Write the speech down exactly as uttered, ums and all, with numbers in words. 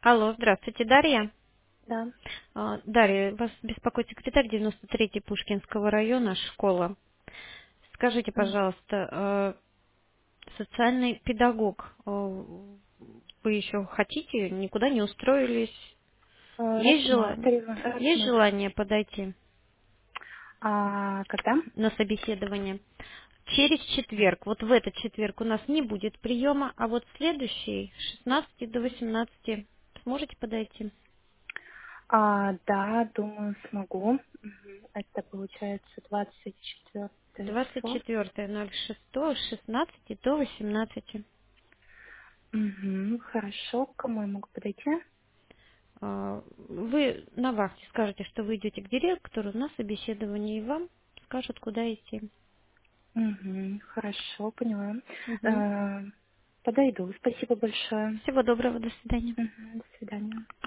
Алло, здравствуйте, Дарья. Да. А, Дарья, вас беспокоит секретарь девяносто третьей Пушкинского района, школа. Скажите, М, пожалуйста, а, социальный педагог, а, вы еще хотите, никуда не устроились? э, Есть желание, Рассматриваю, есть рассматриваю. желание подойти А когда? на собеседование? Через четверг, вот в этот четверг у нас не будет приема, а вот следующий, с шестнадцати до восемнадцати, сможете подойти? А, да, думаю, смогу. Мгм. Это получается двадцать четвёртое двадцать число. четвёртое ноль шестое с шестнадцати до восемнадцати. Угу, хорошо. К кому я могу подойти? А, Вы на вахте скажете, что вы идете к директору на собеседование, и вам скажут, куда идти. Угу, хорошо, поняла. Мгм. Э, Подойду. Спасибо большое. Всего доброго, до свидания. Мгм, до свидания.